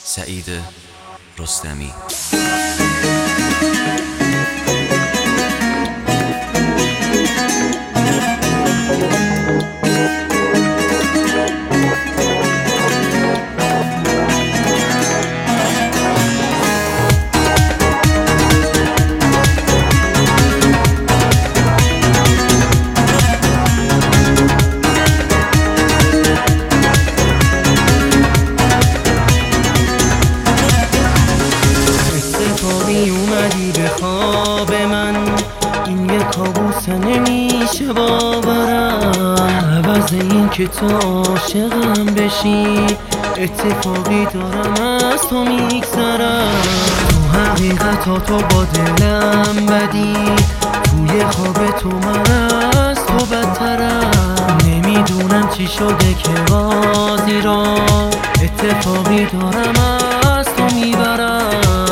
سعید رستمی. اومدی به خواب من، این یه کابوس نمیشه باورم. عوض این که تو عاشقم بشی، اتفاقی دارم از تو میگذرم. تو حقیقتا تو با دلم بدی، توی خواب تو من از تو بدترم. نمیدونم چی شده که بازی را اتفاقی دارم از تو میبرم.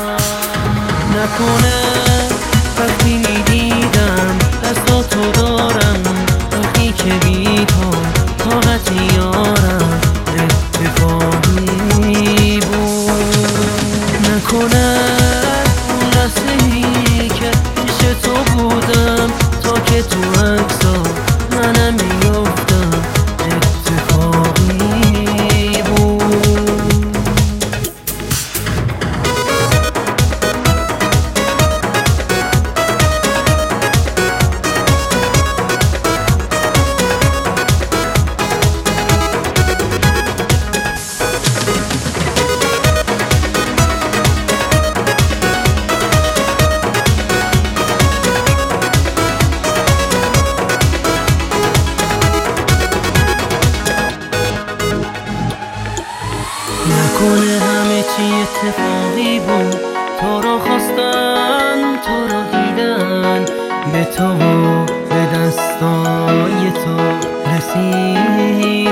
نکنه وقتی میدیدم دستاتو دارم، وقتی که بی تو طاقت یارم اتفاقی بود. نکنه اون لحظه‌ای که پیش تو بودم، تا که تو عکسا منم میافتم اتفاقی بود. نکنه همه چی اتفاقی بود، تو رو خواستن تو رو دیدن، به تو و به دستای تو رسیدن.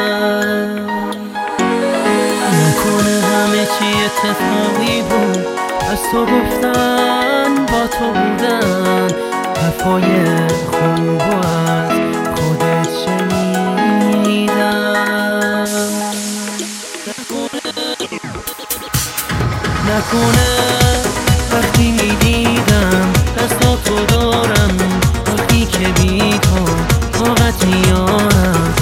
نکنه همه چی اتفاقی بود، از تو گفتن با تو بودن، حرفای خوب و از خودت شنیدن. نکنه وقتی میدیدم دستاتو دارم، وقتی که بی تو طاقت یارم